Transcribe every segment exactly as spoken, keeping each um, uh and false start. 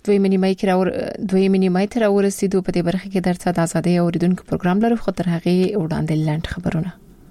دویمه نیمه کې راور دویمه نیمه ته راورسېدو. په دې برخه کې درته د ازادي اوریدونکو پروګرام لرو، خو تر هغه وړاندې لاند خبرونه.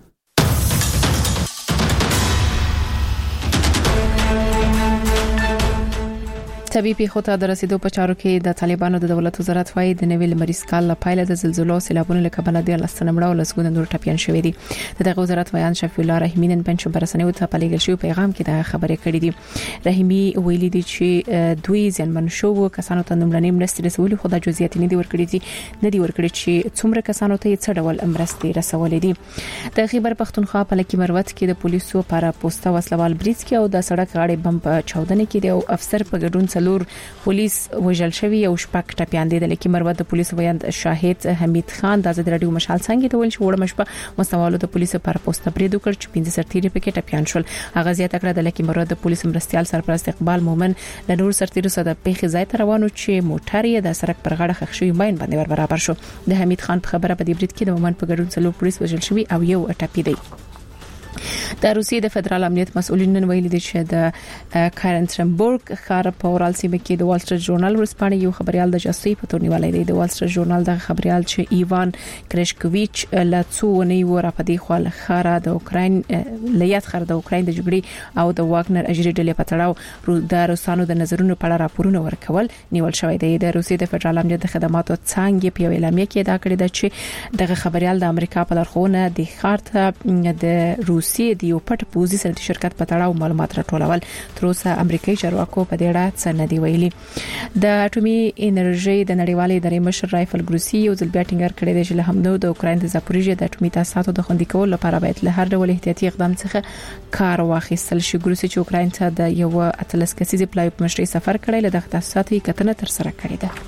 طبي پیښو ته د رسیدو په چارو کې د طالبانو د دولت وزارت وايي د نویل مریض کال لپاره د زلزلو سیلابونو له کبله د لسنمړو لسګونه نور ټپيان شوې دي. دغه وزارت ویان شفیع الله رحیمی نن پنځه برسنیو ته په لګل شوی پیغام کې دا خبرې کړې دي. رحیمی ویلي دي چې دوی ځنمن شو کسانو ته نمړنۍ مرستې رسولي، خو د جزئیات نه دي ورکړي دي نه دي ورکړي چې څومره کسانو ته څه ډول مرستې رسولې دي. د خیبر پختونخوا په لکه مروت کې د پولیسو لپاره پوسټه وسلوال بریټ کې او د سړک غاړې بم په چاودنه کې د افسر په ګډون څلور پولیس وژل شوی او شپږ ټپيان دي. د لکه مروت د پولیسو ویاند شاهد حمید خان د ازادي رادیو مشال څنګه ته ویل چې وړ مشپه مستوالو د پولیسو پر پوسټ بریډ وکړ چې پنځه سرتیري پکې ټپيان شول. هغه زیاته کړه د لکه مروت د پولیسو مرستيال سرپرست اقبال مومن له نور سرتیرو سره د پیښې ځای ته روانو چې موټر یې د سړک پر غاړه خښ شوی ماین باندې ور برابر شو. د حمید خان په خبره په دې بریډ کې د مومن په ګډون څلور پولیس وژل شوی او یو ټپي دی. د روسیې د فدرال امنیت مسؤلین نن ویلي دي چې د کارنټرنبورګ ښار په اورال سیمه کې د وال سټریټ ژورنال ورسپانې یو خبريال د جاسوسي په تور نیولای دی. د وال سټریټ ژورنال د خبريال چې ایوان کرشکوویچ لا څو نه و را پدې خو له خاره د اوکراین لیات خره د اوکراین د جګړې او د واګنر اجري ډلې په تړاو د روسانو د نظرونو په اړه راپورونه ورکول نیول شوی دی. د روسیې د فدرال امنیت خدماتو څنګه په اعلامیه کې دا کړی دی چې دغه خبريال د امریکا په لارښوونه د خار ته د روسیې د یو پټ پوزي سره د شرکت په تړاو معلومات راټولول. تر اوسه امریکایي چارواکو په دې اړه څه نه دی ویلي. د اټومي انرژي د نړیوالې ادارې مشر رایفل ګروسی یو ځل بیا ټینګار کړی دی چې له همدو د اوکراین د زاپوریژیا د اټومي تاسیساتو د خوندي کولو لپاره باید له هر ډول احتیاطي اقدام څخه کار واخیستل شي. ګروسی چې اوکراین ته د یو اتلس کسیزې پلای په مشرۍ سفر کړی له دغه تاسیساتو کتنه تر سره کړې ده.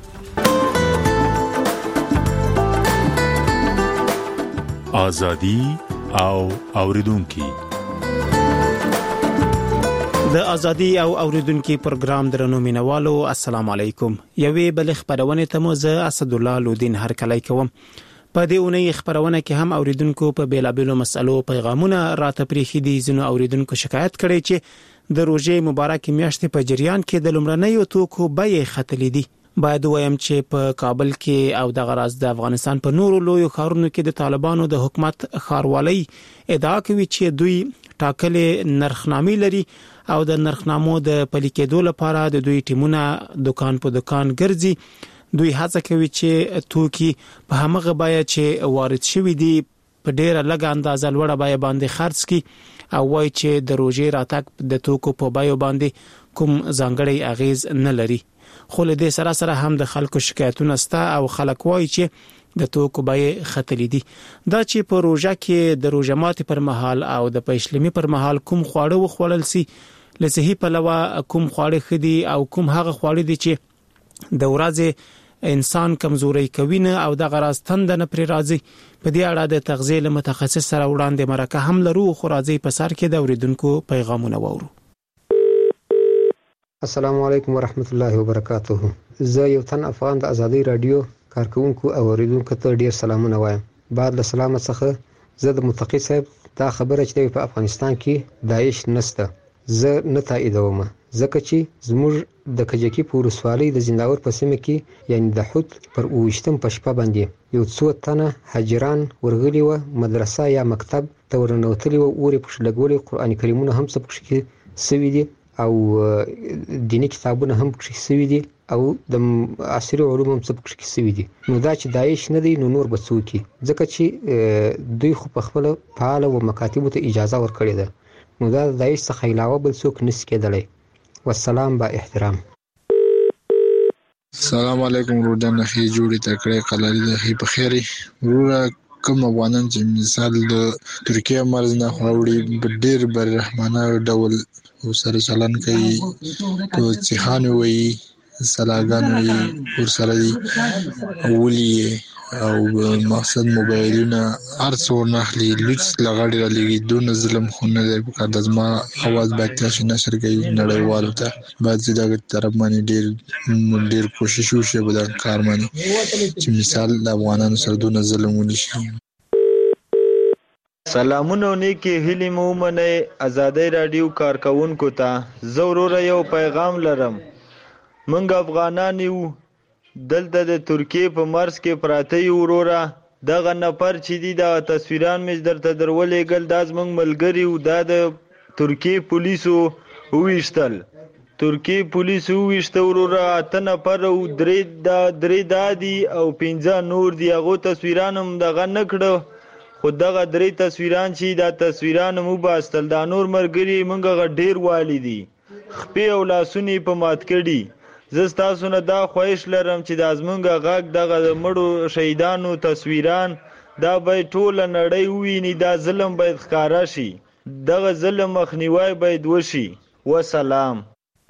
ازادي او اوریدونکو د ازادي او اوریدونکو پروګرام درنو مینوالو السلام علیکم. یوې بل خبرونه ته مو زه اسد الله لودین هر کله کوم. په دې اونۍ خبرونه کې هم اوریدونکو په بیلابېلو مسلو پیغامونه راته پریخي دي. زنو اوریدونکو شکایت کړي چې د روزې مبارک میاشتې په جریان کې د لومړنیو توکو بیې ختلې دي. باید وایم چې په کابل کې او د غراز د افغانستان په نورو لویو ښارونو کې د طالبانو د حکومت ښاروالۍ ادعا کوي چې دوی ټاکلې نرخنامې لري او د نرخنامو د پلي کېدو لپاره د دوی ټیمونه دکان په دکان ګرځي. دوی هڅه کوي چې توکي په همغه بیه چې وارد شوی دي په ډیره لږه اندازه لوړه بیه باندې خرڅ کړي او وایي چې د روزې راتګ د توکو په بیو باندې کوم ځانګړی اغیز نه لري. خو له دې سره سره هم د خلکو شکایتونه ستا او خلک وایي چې د توکو بیې ختلې دي. دا چې په روزه کې د روزه ماتي پر مهال او د پښلمي پر مهال کوم خواړه وخوړل سي، له صحي پلوه کوم خواړه خدي او کوم هغه خواړه دي چې د ورځې انسان کمزوري کوي نه او د غراز تند نه پر راځي. په دې اړه د تغذیه له متخصص سره وړاندې مرکه هم لرو. خو راځي په سر کې د اوریدونکو پیغامونه وورو. السلام علیکم ورحمت الله وبرکاته. زه یو تن افغان د ازادي رادیو کارکونکو او اوریدونکو ته ډیر سلامونه وایم. بعد له سلام څخه زه د متقی صاحب دا خبره چې په افغانستان کې داعش نشته زه نه تاییدوم، ځکه چې زموږ د کجکی په ورسوالۍ د زنداور په سیمه کې یعنی د حوت پر اوشتم په شپه باندې یو څو تنه حاجران ورغلي و مدرسه یا مکتب ته ورنوتلي و اوري په شلګولي قران کریمونه هم څه پکې سوي دي او دینی کتابونه هم پکې سوي دي او د عصري علوم هم څه پکې سوي دي. نو دا چې داعش نه دی نو نور بڅوکي، ځکه چې دوی خو په خپل فعال او مکاتبو ته اجازه ورکړي ده. نو دا د داعش څخه علاوه بل څوک نس کېدلی. والسلام با احترام. السلام علیکم رودان خې جوړې تکړه قلالي د خې په خیري ورو کوم افغانان چې مثال د ترکیه مرز نه خوړي ډېر بر رحمانه ډول سره چلن کوي په ځخان وي سلاګان وي ور سره دي ولي او مقصد موبایلونه هر څو نخلي لوکس لغړی را لګي دون ظلم خونه دی په کار د زما आवाज باید چې نشر کوي نړیوالو ته بعد دغه طرف باندې ډیر ډیر کوشش وشي په دا کار باندې چې مثال د افغانانو سره دون ظلم ونشي. سلامونه نیکی هیلی مومنه ازادي رادیو کارکونکو ته زه ورور یو پیغام لرم. منګ افغانان یو دلته د ترکیې په مرز کې پراته یو وروره. دغه نفر چې دي دغه تصویران مې درته درولېږل دا زموږ ملګري وو. دا د ترکیې پولیسو وویشتل. ترکیې پولیسو وویشته وروره. اته نفر او درې دا دي او پنځه نور دي. هغو تصویران هم دغه نه کړه خو دغه درې تصویران چې دا تصویران هم وباستل. دا نور ملګري موږ هغه ډېر والي دي. خپې او لاسونه یې په مات کړي. زه ستاسو نه دا خواهش لرم چې دا زموږ غږ دغه د مړو شهیدانو تصویران دا باید ټوله نړۍ وویني. دا ظلم باید ښکاره شي. دغه ظلم مخنیوی باید وشي. وسلام.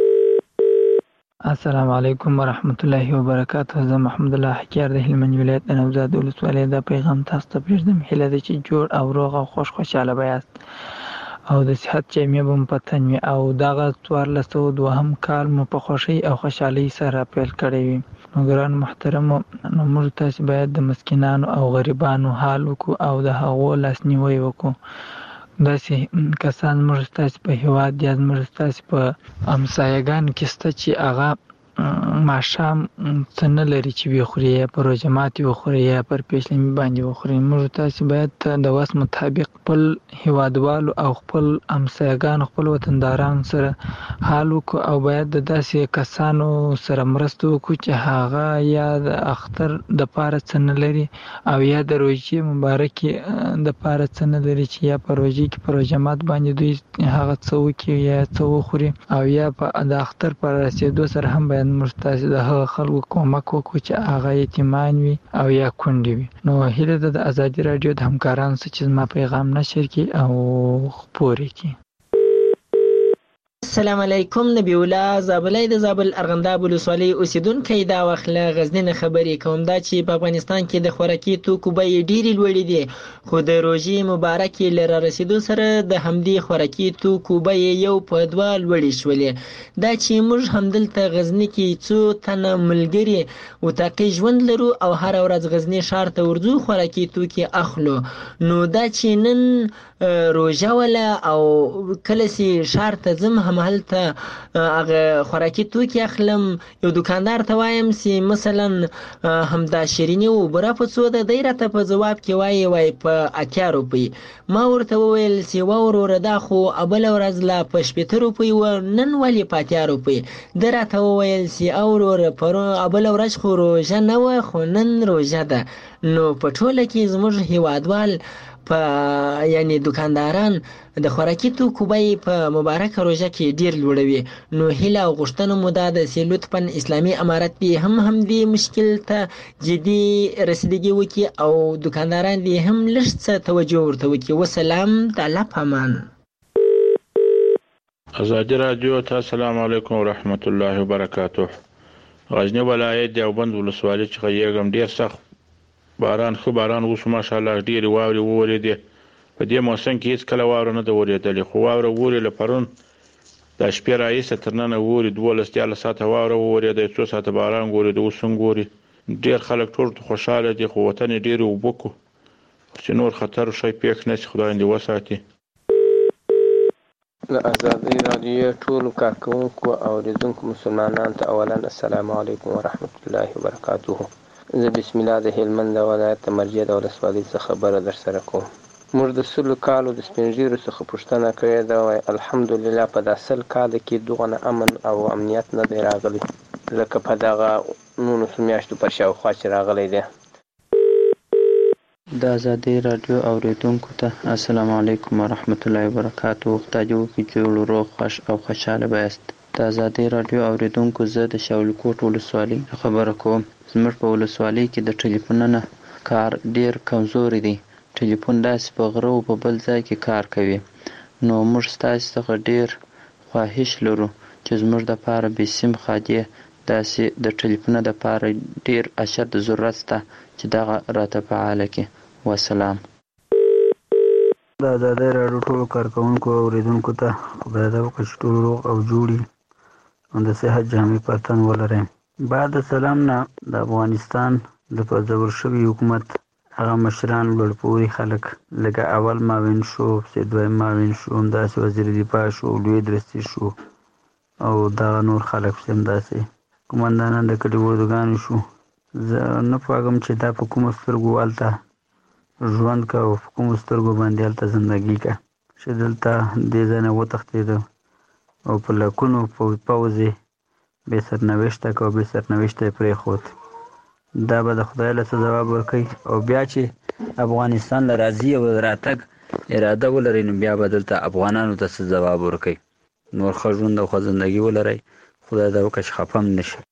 السلام علیکم ورحمت الله وبرکاته. زه محمد الله حکیار د هلمند ولایت د نوزاد ولسوالۍ دا پیغام تاسو ته پرېږدم. هیله ده چې جوړ او روغ او خوش خوشحاله به یاست او د صحت جامې به مو په تن وي او دغه څوارلس سوه دوهم کال مو په خوښۍ او خوشحالۍ سره پیل کړی وي. نو ګران محترمو، نو موږ تاسې باید د مسکینانو او غریبانو حال وکړو او د هغو لاسنیوی وکړو. داسې کسان زموږ ستاسې په هېواد یا زموږ ستاسې په همسایګانو کې شته چې هغه ماښام څه نه لري چې وخوري، یا په روژه ماتې وخوري یا پر پیشلمي باندې وخوري. موږ تاسې باید د وس مطابق خپل هېوادوالو او خپل همسایګانو خپل وطندارانو سره حال وکړو او باید د داسې کسانو سره مرسته وکړو چې هغه یا د اختر دپاره څه نه لري او یا د روژې مبارکې دپاره څه نه لري چې یا په روژې کې په روژه مات باندې دوی هغه څه وکړي یا څه وخوري او یا په د اختر په رسېدو سره هم باید موږ تاسې د هغه خلکو کومک وکړو چې هغه یتیمان وي او یا کونډې وي. نو هیله ده د ازادي راډیو د همکارانو څخه چې زما پیغام نشر کړي او خپور یې کړي. السلام علیکم. نبی الله زابلای د زابل ارغنداب ولسوالۍ اوسیدونکی دا وخت له غزني نه خبرې کوم. دا چې په افغانستان کې د خوراکي توکو بیې ډېرې لوړې دي خو د روژې مبارکې له رارسېدو سره د همدې خوراکي توکو بیې یو په دوه لوړې شولې. دا چې موږ همدلته غزني کې څو تنه ملګري اتاقي ژوند لرو او هره ورځ غزني ښار ته ورځو خوراکي توکي اخلو. نو دا چې نن روژه وله او کله چې ښار ته ځم همهلته هغه خوراکي توکي اخلم. یو دکاندار ته وایم چې مثلا همدا شیریني او بوره په څو ده؟ دی راته په ځواب کې وایي وایي په اتیا روپۍ. ما ورته وویل چې وا وروره دا خو بله ورځ لا په شپېته روپۍ وه، نن ولې په اتیا روپۍ؟ ده راته وویل چې او وروره بله ورځ خو روژه نه وه خو نن روژه ده. نو په ټوله کې زموږ هېوادوال په یعنی دکانداران د خوراکي توکو بیې په مبارکه روژه کې ډېر لوړوي. نو هیله او غوښتنه مو دا ده چې لطفا اسلامي امارت دې هم همدې مشکل ته جدي رسیدګي وکړي او دکانداران دې هم لږ څه توجه ورته وکړي. وسلام. د الله په امان. ازادي راډیو ته السلام علیکم ورحمت الله وبرکاته. غزني ولایت دیوبند ولسوالۍ څخه یېږم. ډېر سخت باران ښه باران وشو ماشاءالله. ډېرې واورې وورېدې. په دې موسم کې هېڅ کله واوره نه ده ورېدلې خو واوره وورې له پرون دا شپې راهیسې تر ننه ووري. دولس دیارلس ساعته واوره وورېده، څو ساعته باران ورېده، اوس هم ګوري. ډېر خلک ټول خوشحاله دي خو وطن یې ډېرې اوبه کړو چې نور خطر شی پېښ نه شي. خدای دې وساتي. له ازادي راډیو ټولو کارکوونکو او اورېدونکو مسلمانانو ته اولا السلام علیکم ورحمت الله وبرکاته. زه بسم الله د هلمند ولایت د مرجع د ولسوالۍ څخه خبره در سره کوم. موږ د سلو کالو د سپین ږیرو څخه پوښتنه کړې ده وایي الحمدلله په دا سل کاله کې دغونه امن او امنیت نه دی راغلی لکه په دغه نولسو میاشتو په شاوخوا چې راغلی دی. د ازادي راډیو اورېدونکو ته السلام علیکم ورحمت الله وبرکاته. خدای دې وکړي جوړ روغ خوش او خوشحاله به یاست. د ازادي راډیو اورېدونکو زه د شاولکوټ ولسوالۍ خبره کوم. زموږ په ولسوالۍ کې د ټلیفونونو کار ډېر کمزوری دی. ټلیفون داسې په غره او په بل ځای کې کار کوي. نو موږ ستاسې څخه ډېر خواهش لرو چې زموږ دپاره بې سیم خادي داسې د ټلیفونه دپاره ډېر اشد ضرورت شته چې دغه راته فعاله کړي. وسلام. د ازادۍ راډیو ټولو کارکوونکو او اورېدونکو ته خدای دې وکړي چې ټول روغ او جوړ او د صحت جامې په تن ولرئ. بعد سلام نه د افغانستان د په زور شوي حکومت هغه مشران لوړپوړي خلک لکه اول معاون شو، پسې دویم معاون شو، همداسې وزیر دفاع شو، لوی درستي شو او دغه نور خلک پسې همداسې قومندانان د کلي اردوګانو شو. زه نه پوهېږم چې دا په کومو سترګو هلته ژوند که او په کومو سترګو باندې هلته زندګي که چې دلته دې ځای نه وتښتېده او په لکونو پوځ یې بې سرنوشته که او بې سرنوشته یې پرېښود. دا به د خدای له څه ځواب ورکوي او بیا چې افغانستان له راځي او راتګ اراده ولرئ نو بیا به دلته افغانانو ته څه ځواب ورکوي. نور ښه ژوند او ښه زندګي ولرئ. خدای دا وکړه چې خفه هم نه شي.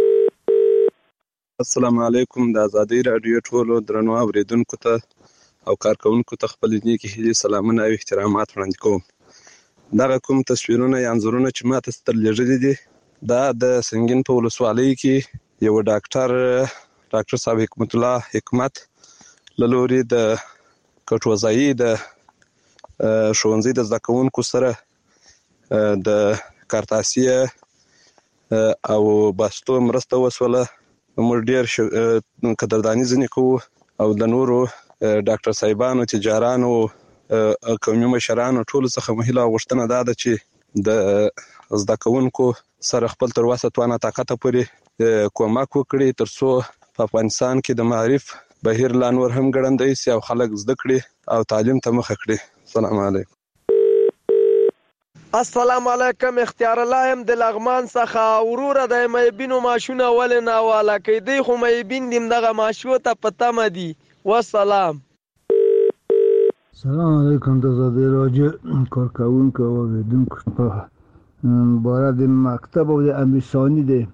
السلام علیکم. د ازادۍ راډیو ټولو درنو اورېدونکو ته او کارکوونکو ته خپلې نیکې هیلې، سلامونه او احترامات وړاندې کوم. دغه کوم تصویرونه یا انځورونه چې ما ته درلېږلي دي دا د سنګین په ولسوالۍ کې یو ډاکټر ډاکټر صاحب حکمت الله حکمت له لوري د کټوځایي د ښوونځي د زده کوونکو سره د کارتاسیه او بستو مرسته وسوله. موږ ډېر قدرداني ځینې کوو او د نورو ډاکټر صاحبانو، تجارانو، قومي مشرانو ټولو څخه مو هیله او غوښتنه دا ده چې د زده کوونکو سره خپل تر وسه توانه طاقته پورې کومک وکړي تر څو په افغانستان کې د معارف بهیر لا نور هم ګړندی سي او خلک زده کړي او تعلیم ته مخه کړي. السلام علیکم. السلام علیکم. اختیار الله يم د لغمان څخه. وروره د میبینو ماشونه ولې ناواله کوي؟ دی خو میبین دیم دغه ماشو ته په تمه دي. والسلام. سلام علیکم. د ازادۍ راډیو کارکوونکو او اورېدونکو په باره د مکتب او د امرساني د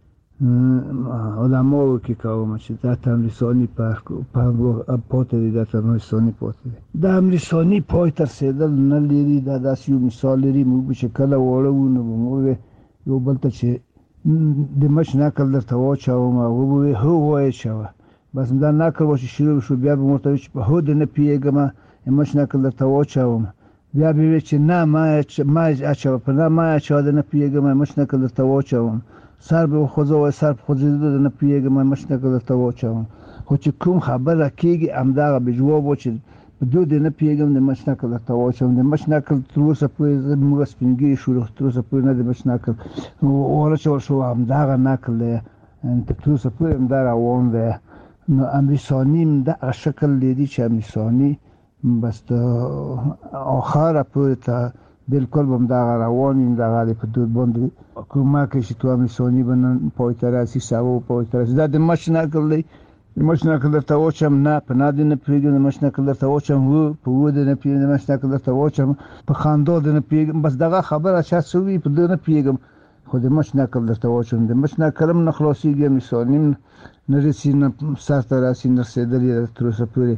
علماو کې کوم چې دا امرساني پاتې دي، دا امرساني پاتې دي. دا امرساني پای ته رسېدل نه لري. دا داسې یو مثال لري. موږ چې کله واړه وو نو موږ یو بل ته چې د مچ نکل درته واچوم هغه به وایي هو واچوه. بس دا نکل و چې شروع شو بیا به مو ورته وایي چې په هو دې نه پوهېږم مچ نکل درته واچوم. بیا به وایي چې نه ما اچوه په نه ما اچوه د نه پوهېږم مچ نکل درته واچوم. سر به خوځوي سر په خوځېدو د نه پوهېږم مچ نکل درته واچوم. خو چې کوم خبره کېږي همدغه به جواب و چې په دو د نه پوهېږم د مچ نکل درته واچوم. د مچ نکل تر اوسه پورې موږ سپین ږیري شولو تر اوسه پورې نه د مچ نکل واچول شو. همدغه نکل دی تر اوسه پورې همدا روان دی. نو امرساني همدغه شکل لري چې امرساني بس د آخره پورې ته بالکل به همدغه روان وي. همدغه دی په دود باندې کومک کوي چې تو امرساني به نن پای ته راسي سبا به پای ته راسي. دا د مچ نکل دی. د مچ نکل درته واچوم نه په نه دې نه پوهېږم د مچ نکل درته واچوم و په و دې نه پوهېږم د مچ نکل درته واچوم په خندا دې نه پوهېږم. بس دغه خبره چا څه وي په دې نه پوهېږم خو د مچ نکل درته واچوم. د مچ نکل هم نه خلاصېږي امرساني هم نه رسي نه سر ته راسي نه رسېدلي تر اوسه پورې.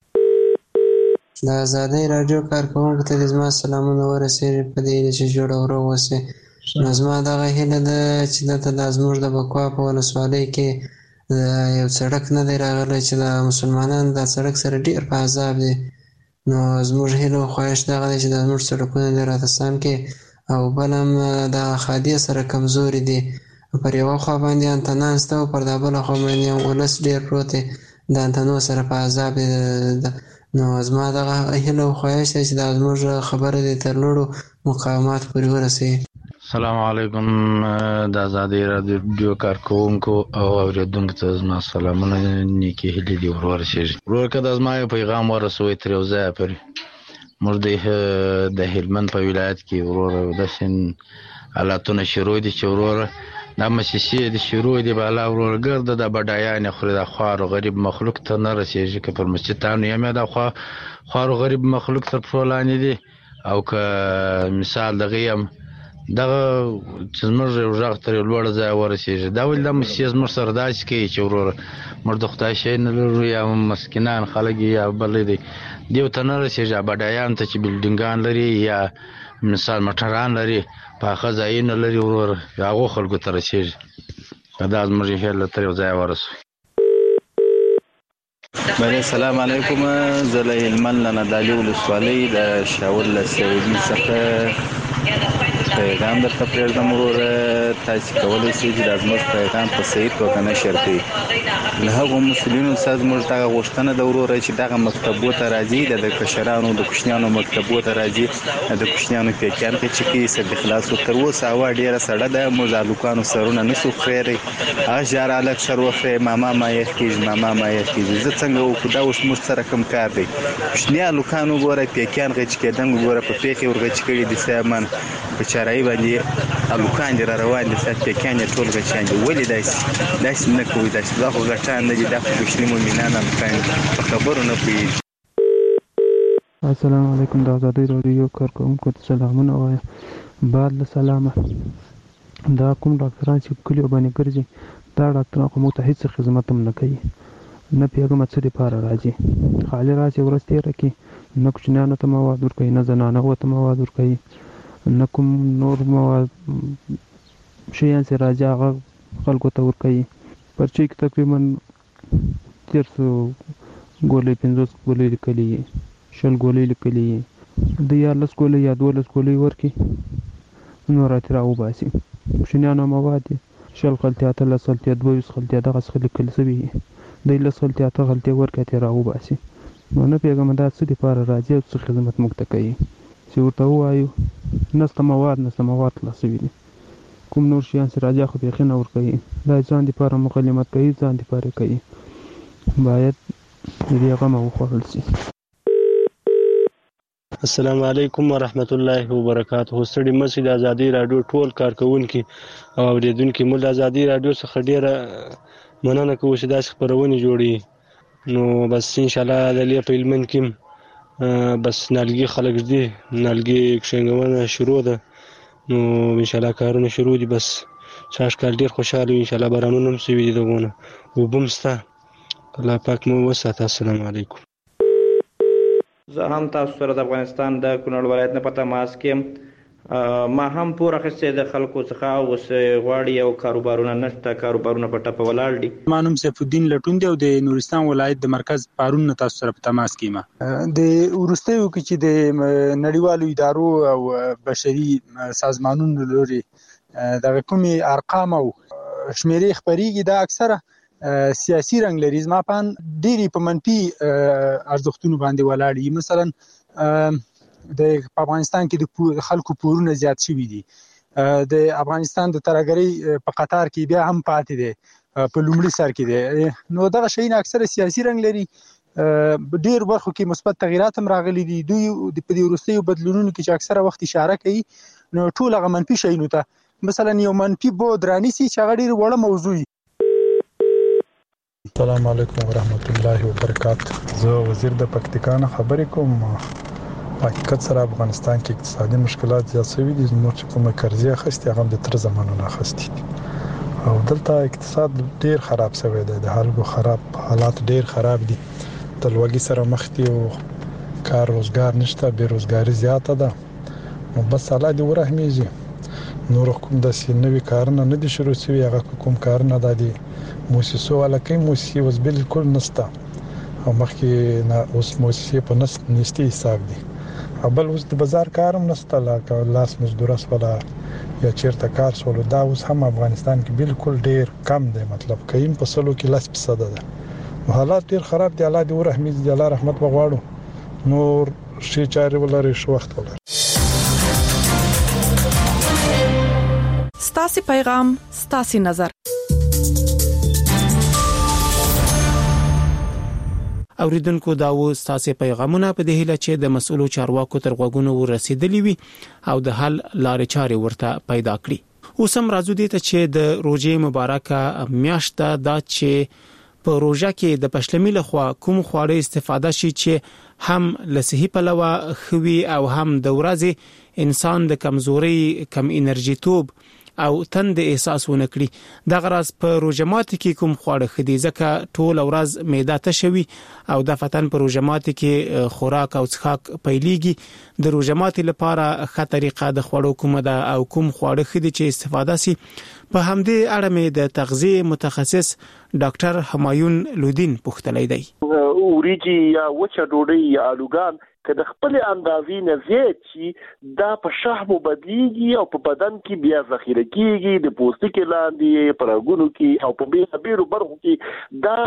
د ازادۍ راډیو کارکوونکو ته زما سلامونه ورسېږي په دې هیله چې جوړ او روغ اوسئ. نو زما دغه هیله ده چې دلته دا زموږ د بکوا په ولسوالۍ کې یو سړک نه دی راغلی چې د مسلمانانو دا سړک سره ډېر په عذاب دی. نو زموږ هیله او خواهش دغه دی چې دا زموږ سړکونه د راتستان کې او بل هم د خادیه سره کمزوري دي. پر یوه خوا باندې انتنان شته او پر دا بله خوا باندې هم ولس ډېر پروت دی د انتنو سره په عذاب دی. نو زما دغه هیله او خواهش دی چې دا زموږ خبره دی تر لوړو مقامات پورې ورسوي. السلام علیکم. د ازادۍ راډیو کارکوونکو او اورېدونکو ته زما سلامونه نیکې هیلې دي ور ورسېږي. ورور که دا زما یو پیغام ورسوئ تر یو ځایه پورې. موږ د هلمند په ولایت کې وروره داسې حالاتونه شروع دي چې وروره دا مسیسې د شروع دي بالا وروره ګرده دا بډایانې خوري. دا خوار و غریب مخلوق ته نه رسېږي. که پر مسجدانو یم دا خوار و غریب مخلوق تر پښو لاندې دي او که مثال دغه یم دغه چې زموږ یو غږ تر یو لوړ ځایه ورسېږي. دا ولې دا مسیحې زموږ سره داسې کوي چې وروره موږ د خدای شی نه لرو یا مسکینان خلک یا بل دی دیو ته نه رسېږي. بډایانو ته چې بلډینګان لري یا مثال موټران لري پاخه ځایونه لري وروره هغو خلکو ته رسېږي. دا زموږ هیله تر یو ځایه ورسوي. بله سلام علیکم. زه له هلمند له نادعلي ولسوالۍ د شاول له سعودي څخه پیغام درته پرېږدم وروره، تاسو کولی شئ چې دا زموږ پیغام په صحیح توګه نشر کړئ. له هغو مسؤلینو څخه زموږ دغه غوښتنه ده وروره چې دغه مکتبو ته راځي، د کشرانو د کوچنیانو مکتبو ته راځي، د کوچنیانو پیکیان چې کوي صدیق خلاص تر اوسه هوا ډېره سړه ده، موږ هلکانو سرونه نشو خیری، هغه ژر هلک سر وخی ماما ما یخ کېږي ماما ما یخ کېږي. زه څنګه وکړو؟ دا اوس موږ سره کوم کار دی؟ کوچني هلکان وګوره پیکیان غچ کېدن وګوره په پیښې ورغچ کړي دي سامان په چارایي باندې هلکان دي را روان دي سات پیکیان یې ټول غچان دي. ولې داسې داسې نه کوي؟ داسې دا خو غټان نه دي، دا خو کوچني مؤمنان هلکان په خبرو نه پوهېږي. السلام علیکم. د ازادۍ راډیو کارکوونکو ته سلامونه وایم. بعد له سلامه دا کوم ډاکټران چې کلیو باندې ګرځي دا ډاکټران خو موږ ته هېڅ خدمت هم نه کوي، نه پوهېږم څه دپاره راځي. خالي راشي ورځ تېره کړي، نه کوچنیانو ته مواد ورکوي، نه زنانو ته مواد ورکوي، نه کوم نور مواد شیان چې راځي هغه خلکو ته ورکوي. پرچې کې تقریبا تېر سو ګولۍ پنځوس ګولۍ لیکلي، شل ګولۍ لیکلي، د یارلس ګولۍ یا دولس ګولۍ ورکړي نو راتې راوباسي. کوچنیانو مواد دي شل غلطۍ، اتلس غلطۍ، دوه ویشت غلطۍ دغه څخه لیکل شوي وي، دی لس غلطۍ اته غلطۍ ورکړي ترې راوباسي. نو نه پوهېږم دا څه دپاره راځي او څه خدمت موږ ته کوي چې ورته ووایو نسته مواد نسته مواد خلاص شوي دي. کوم نور شیان چې راځي خو بیخي نه ورکوي، دا ځان دپاره مکلمت کوي، ځان دپاره کوي. باید د دې غمه وخوړل شي. السلام علیکم ورحمت الله وبرکاته. ستړي مشي د ازادۍ راډیو ټول کارکونکي او اوریدونکي، موږ د ازادۍ راډیو څخه ډیره مننه کوو چې داسې خپرونې جوړوي. نو بس ان شاء الله د لې په هلمند کې بس نالګي خلک دي، نالګي کښېنګونه شروع ده، نو ان شاء الله کارونه شروع دي. بس شاش کال ډیر خوشاله ان شاء الله بارانونه هم سوي دي دغونه وبم ستا. الله پاک مو وساته. السلام علیکم. زه هم تاسو سره د افغانستان د کونړ ولایت نه په تماس کې یم. ما هم پور اخیستی د خلکو څخه، اوس غواړي او کاروبارونه نشته، کاروبارونه په ټپه ولاړ دي. ما نوم سیف الدین لټون دی او د نورستان ولایت د مرکز پارون نه تاسو سره په تماس کې یم. د وروستیو کې چې د نړیوالو ادارو او بشري سازمانونو لوري دغه کومې ارقام او شمیرې خپریږي دا اکثره سیاسي رنګ لري. زما په اند ډېرې په منفي ارزښتونو باندې ولاړ دي. مثلا د افغانستان کې د خلکو پورونه زیات شوي دي، د افغانستان د ترهګرۍ په قطار کې بیا هم پاتې دی، په لومړي سر کې دی. نو دغه شیونه اکثره سیاسي رنګ لري. ډېر برخو کې مثبت تغیرات هم راغلي دي. دوی په دې وروستیو بدلونونو کې چې اکثره وخت اشاره کوي نو ټول هغه منفي شیونو ته، مثلا یو منفي بود رانیسي چې هغه ډېر وړه موضوع وي. السلام علیکم ورحمت الله وبرکاته. زه وزیر د پکتیکا نه خبرې کوم. حقیقت سره افغانستان کې اقتصادي مشکلات زیات شوي دي. زموږ چې کومه قرضې اخیستې هغه د تر زمانو نه اخیستې دي او دلته اقتصاد ډېر خراب شوی دی، د خلکو خراب حالات ډېر خراب دي. د لوږې سره مخ دي او کار روزګار نشته، بېروزګاري زیاته ده. نو بس الله دې ورحمېږي. نور کوم داسې نوي کارونه نه دي شروع شوي. هغه کوم کارونه دا دي موسسو والا کوي، موسسې اوس بالکل نشته او مخکې نه اوس موسسې په نشتي حساب دي. او بل اوس د بازار کار هم نشته، لکه لاس مزدوره شوله یا چیرته کار شولو، دا اوس هم افغانستان کې بالکل ډېر کم دی. مطلب کیم په سلو کې لس فیصده ده. حالات ډېر خراب دي. الله دې ورحمېږي، د الله رحمت وغواړو، نور ښې چارې ولري، ښه وخت ولري. ستاسو پیغام ستاسو نظر. اوریدونکو دا و ستاسو پیغامونه په دې هیله چې د مسؤلو چارواکو تر غوږونو ورسېدلی وي او د حل لارې چارې ورته پیدا کړي. اوس هم راځو دې ته چې د روژې مبارکه میاشت دا چې په روژه کې د پښلمي لخوا کوم خواړه استفاده شي چې هم له صحي پلوه خوي او هم د ورځې انسان د کمزوري کم انرژي توب او تند احساس ونکړي. د غرض په روزمات کې کوم خواړه خدي ځکه ټول ورځ معده تشوي او د فتن په روزمات کې خوراک او څښاک پیليږي. د روزمات لپاره ښه طریقه د خوړو کومه ده او کوم خواړه خدي چې استفاده سي، په همدې اړه مې د تغذیه متخصص ډاکټر همایون لودین پوښتلی دی. وریجی یا وچه ډوډۍ یا الوګان که د خپل اندازې نه زیات شي دا په شحمو بدلیږي او په بدن کې بیا ذخیره کیږي د پوستکي لاندې په رګونو کې او په بیلابیلو برخو کې دا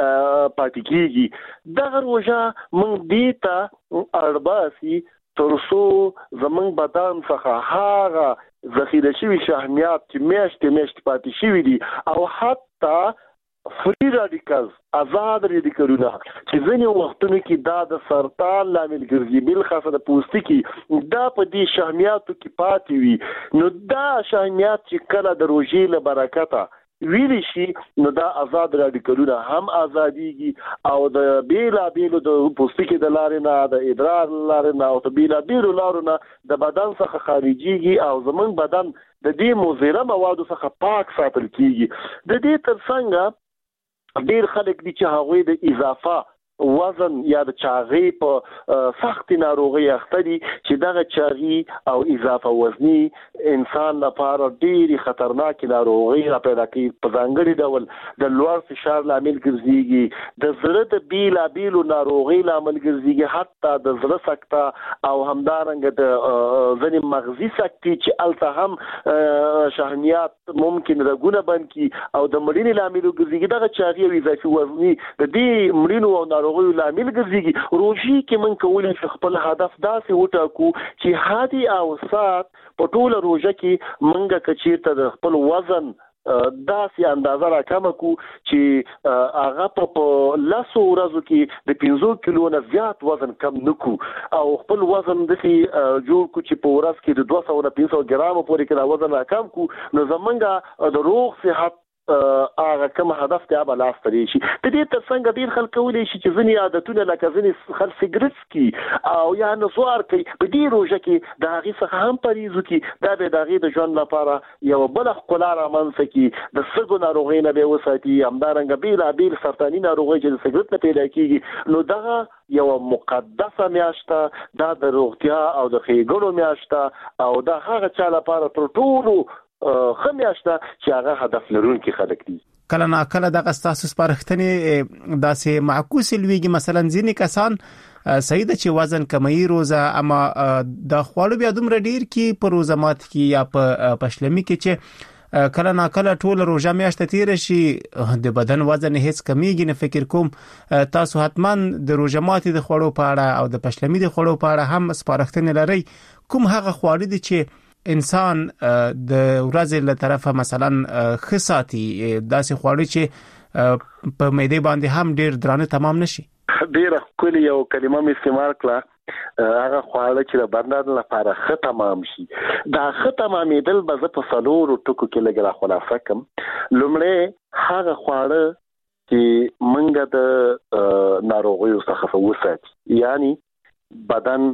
پاتې کیږي. دغه روژه موږ دې ته اړ باسي تر څو زموږ بدن څخه هغه ذخیره شوي شحمیات چې میاشتې میاشتې پاتې شوي دي او حتی فری رادیکلز آزاد رادیکلونه چې ځینې وختونو کې دا د سرطان لامل ګرځي بالخاصه د پوستکي دا په دې شحمیاتو کې پاتې وي نو دا شحمیات چې کله د روژې له برکته ویلی شي نو دا آزاد رادیکلونه هم آزادیږي او د بیلابیلو د پوستکي د لارې نه د ادرار لارې نه او د بیلابیلو لارو نه د بدن څخه خارجيږي او زمونږ بدن د دې مضره موادو څخه پاک ساتل کیږي. د دې ترڅنګ ډیر خلک دي چې هغوی د اضافه وزن یا د چاغي په سخت ناروغي اخته دي چې دغه چاغي او اضافه وزني انسان لپاره ډیری خطرناک ناروغي را پیدا کوي په ځانګړي ډول د لوړ فشار لامل ګرځيږي د زړه د بیلا بیلو ناروغي لامل ګرځيږي حتی د زړه سکته او همدارنګ د ځنې مغزي سکتي چې الته هم شحمیات ممکن رګونه بند کی او د مړینې لامل ګرځيږي دغه چاغي او اضافي وزني د دې مړینو او ناروغیو لامل ګرځيږي. روژې کې من کولی شو خپل هدف داسې وټاکو چې هادي او سات په ټوله روژه کې منګه کچیرته د خپل وزن داسې اندازه را کم کو چې هغه په لسو ورځو کې د پنځو کیلو نه زیات وزن کم نکو او خپل وزن داسې جوړ کو چې په ورځ کې د دوه سوه نه پنځه سوه ګرامو پورې کې وزن را کم کو نو زمونږ د روغ صحت هغه کوم هدف ته به لاس ترې شي. د دې ترڅنګ ډیر خلک کولی شي چې ځینې عادتونه لکه ځینې خل سیګریټ څکي او یا نسوار کوي په دې روژه کې د هغې څخه هم پرهیز وکړي دا به د هغې د ژوند لپاره یوه بله ښکلا رامنځته کړي د سږو ناروغۍ نه به یې وساتي همدارنګه بېلابېل سرطاني ناروغۍ چې د سیګریټ نه پیدا کېږي نو دغه یوه مقدسه میاشته دا د روغتیا او د ښېګڼو میاشته او دا هغه چا لپاره تر ټولو خمیاشته چې هغه هدف لرونکي خلک دي. کله نا کله دغه ستاسو سپارښتنې داسې معکوس لویږي مثلا ځینې کسان صحیح ده چې وزن کموي روزه اما د خواړو بیا دومره ډیر کې په روزه مات کې یا په پښلمي کې چې کله نا کله ټول روزه میاشته تیر شي د بدن وزن هیڅ کمیږي نه. فکر کوم تاسو حتما د روزه ماتي د خواړو په اړه او د پښلمي د خواړو په اړه هم سپارښتنې لري. کوم هغه خواړه دي چې انسان د ورځې له طرفه مثلا خصاتي داسې خواړه چې په معده باندې هم ډیر درانه تمام نشي؟ ډیر کلی یو کلمه می استعمال کړه هغه خواړه چې د بدن لپاره ښه تمام شي. دا ښه تمامېدل به زه په څلورو ټکو کې لږ را خلاصه کړم. لومړی هغه خواړه چې موږ د ناروغیو څخه وساتي یعنی بدن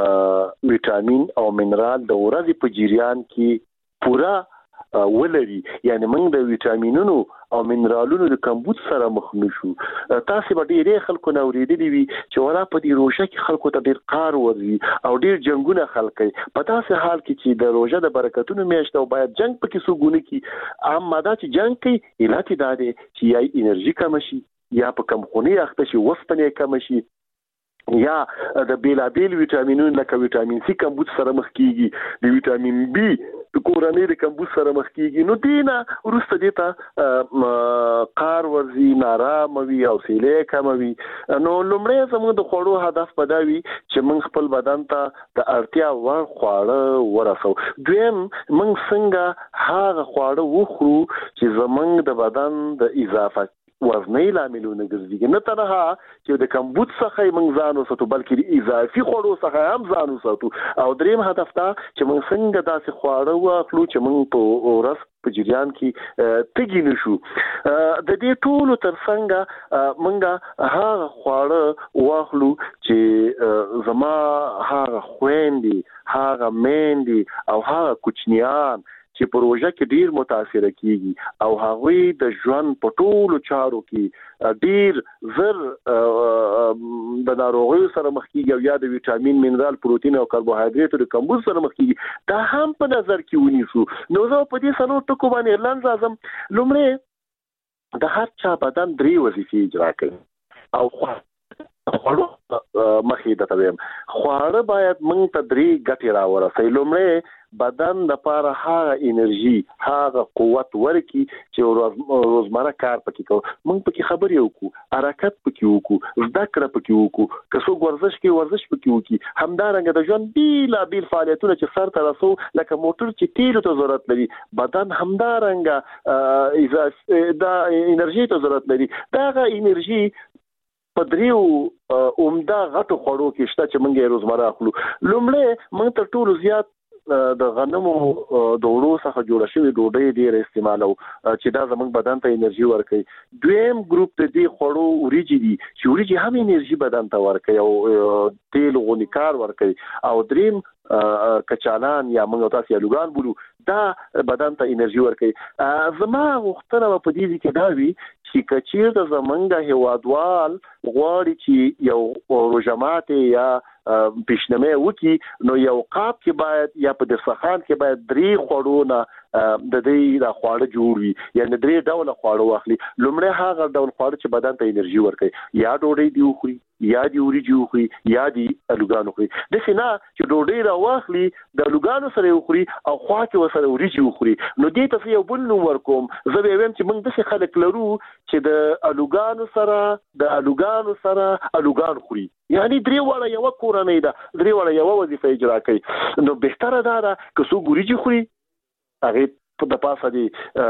ویټامین او منرال د ورځې په جریان کې پورا ولري یعنی موږ د ویټامینونو او منرالونو د کمبود سره مخ نشو. تاسو به ډېر خلکو نو ورېدلی وي چې ولا په دې روژه کې خلکو ته ډېر کار ورځي او ډېر جنگونه خلک کوي په تاسو حال کې چې د روژه د برکتونو میاشت او باید جنگ پکې سوګونه کی اما دا چې جنگ کوي علت دا دی چې یا انرژي کم شي یا په کم خوني اخته شي وسپنه کم شي یا د بیلابیل ویټامینونو لکه ویټامین سی کمبود سره مخ کیږي د ویټامین بی د کورنۍ د کمبود سره مخ کیږي نو دینا ورسته دیتا کار ورزي نارام وي او سیلې کم وي. نو لومړی زموږ د خوړو هدف پداوي چې موږ خپل بدن ته د اړتیا وړ خواړه ورسو. دویم موږ څنګه هغه خواړه وخورو چې زموږ د بدن د اضافه وزنی لاملونه ګرځي نه تنها چې د کمبود څخه موږ ځان وساتو بلکې د اضافي خوړو څخه هم ځان وساتو. او دریم هدف دا چې موږ څنګه داسې خواړه واخلو چې موږ په ورځ په جریان کې تګی نشو. د دې ټولو ترڅنګ موږ هغه خواړه واخلو چې زما هغه خويندې هغه میندې او هغه کوچنیان چې په روژه کې ډیر متاثر کیږي او هغوی د ژوند په ټولو چارو کې ډیر زر د ناروغیو سره مخ کیږي او یا د ویټامین منرال پروتین او کاربوهایډریټو د کمبود سره مخ کیږي دا هم په نظر کې ونیسو. نو زه په دې څلور ټکو باندې اعلان راځم. لومړی د هر چا بدن درې وظیفې اجرا کوي او خواړو مخې د تویم خواړه باید موږ ته درې ګټې راورسوي. لومړی بدن لپاره هغه انرژي هغه قوت ورکي چې روزمره کار پکې کوو، موږ پکې خبرې وکړو، حرکت پکې وکړو، زده کړه پکې وکړو، که څوک ورزش کوي ورزش پکې وکړي. همدارنګه د ژوند بیلابیل فعالیتونه چې سر ته رسو لکه موټر چې تیلو ته ضرورت لري، بدن همدارنګه دا انرژي ته ضرورت لري. دا هغه انرژي په دریو عمده غټو خوړو کې شته چې موږ یې روزمره اخلو. لومړی موږ تر ټولو زیات د غنمو د وړو څخه جوړه شوې ډوډۍ ډېره استعمالو چې دا زموږ بدن ته انرژي ورکوي. دویم ګروپ د دې خوړو وریجې دي چې وریجې هم انرژي بدن ته ورکوي او تیل غوني کار ورکوي. او دریم کچالان یا موږ تاسو یې لوګان بولو، دا بدن ته انرژي ورکوي. زما غوښتنه په دې کې دا وي چې کچیر د زمونږ هیوادوال غواړي چې یو روژه ماتي یا پیشنمه وکي، نو یو قاب کې باید یا په دسترخوان کې باید درې خوړونه د دې د خواړه جوړ وي، یعنی درې ډول خواړه واخلي. لومړی هغه ډول خواړه چې بدن ته انرژي ورکوي، یا ډوډۍ دی وخوري، یا دی وریجې وخوري، یا دی الوګان وخوري. داسې نه چې ډوډۍ را واخلي د الوګانو سره وخوري او خوا کې ورسره وریجې وخوري. نو دې ته یو بل نوم ورکوم، زه به وایم چې موږ داسې خلک لرو چې د الوګانو سره د الوګانو سره الوګان خوري، یعنی درې واړه یو کورنۍ ده، درې واړه یو وظیفه اجرا کوي. نو بهتره ده که څوک وریجې خوري هغه د پاسه دی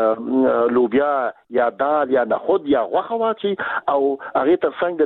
لوبیا یا دال یا نخود یا غوښه واچي او هغه تر څنګ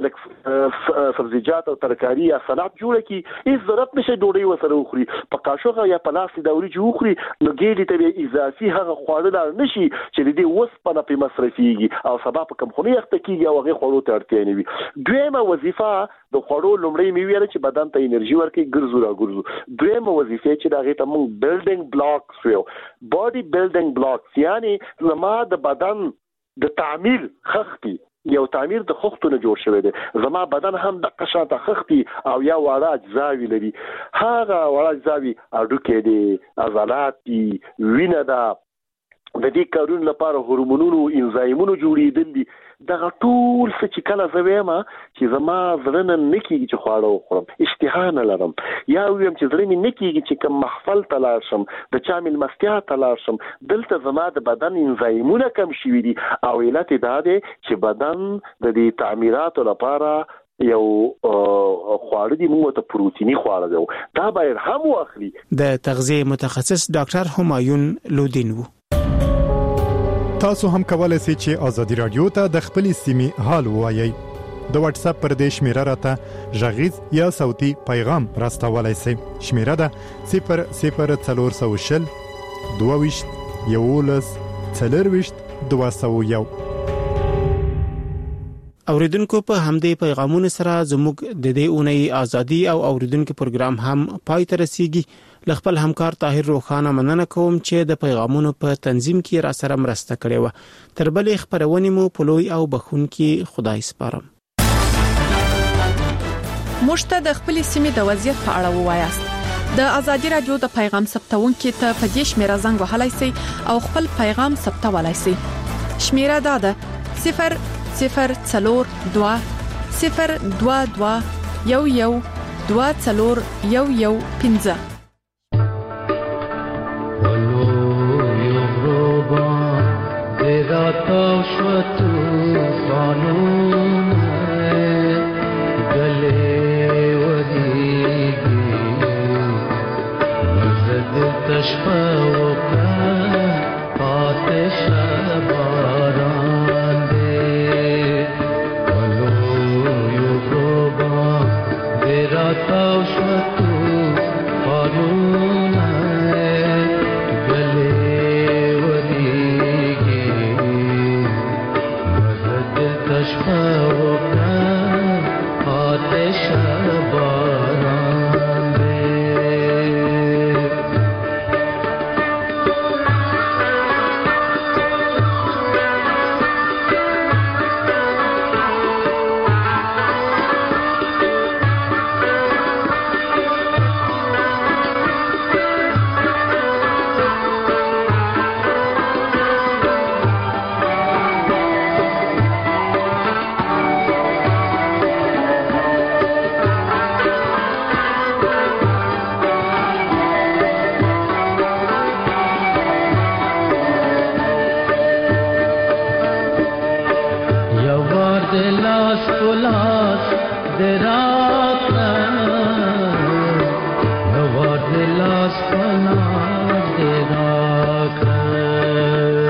د سبزیجات او ترکاری یا سلاد جوړ کی، هیڅ ضرورت نشي ډوډۍ وسره وخوري، په قاشوغه یا په لاس د وریجې وخوري. نو ګېډې ته اضافي هغه خواړه لا نشي چې د دې وسپنه په مصرفيږي او سبا په کم خوني وخت کې او هغه خوړو ته اړتیا نه وي. دویمه وظیفه د خوړو لومړی می ویل چې بدن ته انرژي ورکړي، ګرځو را ګرځو. دویمه وظیفه چې دا غي ته موږ بلډینګ بلاکس ویو، باډي بلډینګ بلاکس، یعنی زما د بدن د تعمیر خختي، یو تعمیر د خختونو جوړ شوی دی. زما بدن هم د قشاته خختي او یا وړه اجزاوي لري. هغه وړه اجزاوي اډوکې دي، عضلات دي، وینه ده، د دې کارونو لپاره هورمونونو انزایمونو جوړېدل دي. دغه ټول څه چې کله زه وایم چې زما زړه نه نه کېږي چې خواړه وخورم، اشتها نه لرم، یا ویم چې زړه مې نه کېږي چې کوم محفل ته لاړ شم، د چا مېلمستیا ته لاړ شم، دلته زما د بدن انزایمونه کم شوي دي. او علت دا دی چې بدن د دې تعمیراتو لپاره یو خواړه دي، موږ ته پروتینی خواړه دی، دا باید هم واخلي. د تغذیه متخصص ډاکټر همایون لودین وو. تاسو هم کولای شئ چې آزادي رادیو ته د خپل سیمې حال وایي. د واتس اپ پر دې شمیره راته ژغیز یا صوتي پیغام راستولای شئ. شمیره ده صفر صفر څلور سوه شل دوه ویشت یولس څلور ویشت دوه سوه یو. اوریدونکو په همدې پیغامونو سره زموږ د دې اونۍ ازادي او اوریدونکو پروګرام هم پای ته رسیږي. لخپل همکار طاهر روخانه مننه کوم چې د پیغامونو په تنظیم کې را سره مرسته کړې و. تر بلې خبرونه مو په لوی او بخونکي خدای سپارم. مشته د خپل سیمې د وضعیت په اړه ووایاست. د ازادي رادیو د پیغام ثبتونکو ته په دې شمیره زنګ وهلای شئ او خپل پیغام ثبتولای شئ. شمیره دا ده صفر صفر څلور دوه صفر دوه دوه یو یو دوه څلور یو یو پنځه. राता तूफानों में गले वदीगी मज़द तशफ़ा का आतिश बारान दे वलो युगोबा दे राता तूफानों में गले لاس په لاس د راز